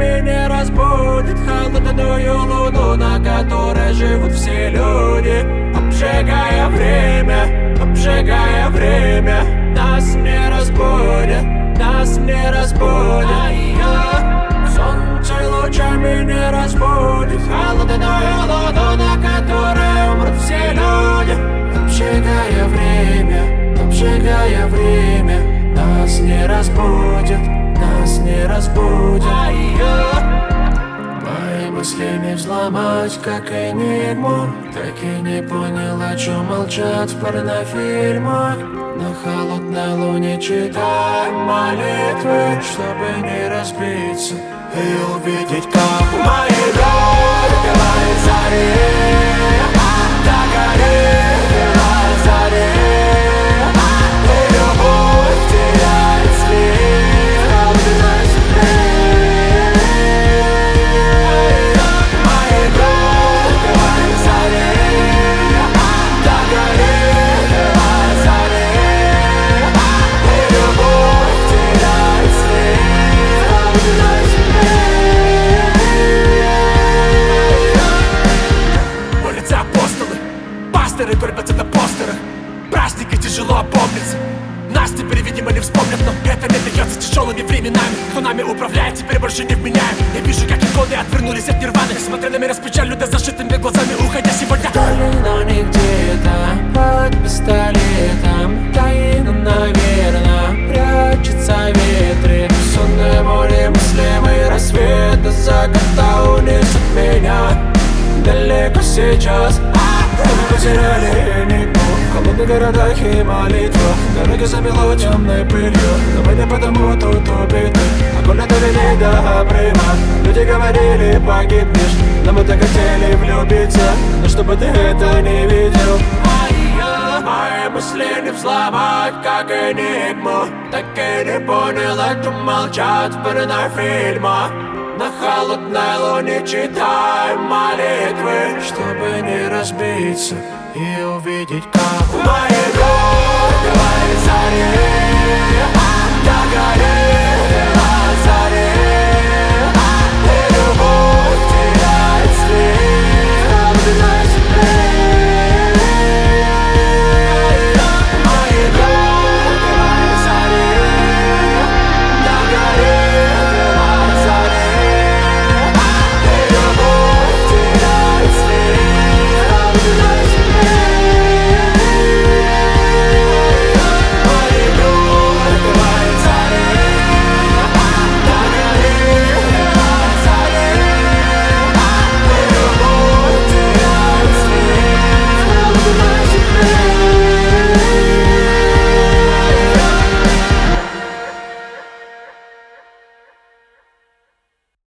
ночами не разбудит холодную луну, на которой живут все люди, обжигая время, обжигая время. Нас не разбудит, нас не разбудит. Солнце лучами не разбудит холодную луну, на которой умрут все люди, обжигая время, обжигая время. Нас не разбудит, нас не разбудит. Мои мысли не взломать, как энигму. Так и не понял, о чем молчат в порнофильмах. На холодной луне читаем молитвы, чтобы не разбиться и увидеть, как мои руки в заре догорит на заре. И любовь теряет след на земле. Мои руки в заре догорит на заре. И любовь теряет след на земле. Улицы апостолы, пасторы горбятся на постерах. Праздники тяжело опомниться. Нас теперь, видимо, не вспомнят, но это не дается тяжелыми временами. Кто нами управляет, теперь больше не вменяем. Я вижу, как иконы отвернулись от нирваны, смотря на мир с печалью да зашитыми глазами, уходя сегодня. Вдали, но не где-то, под пистолетом, тайно, наверное, прячется ветры. Сонное море мыслимый рассвет, до заката унесет меня далеко сейчас. Мы потеряли энигму в холодных городах и молитвах. Дороги замело темной пылью, но мы не потому тут убиты. Огонь довели до обрыва. Люди говорили, погибнешь, но мы так хотели влюбиться. Но чтобы ты это не видел, мои мысли не взломать, как энигму. Так и не понял, о чем молчат в порнофильмах. На холодной луне читаем молитвы, чтобы не разбиться и увидеть, как мои руки в заре догорит.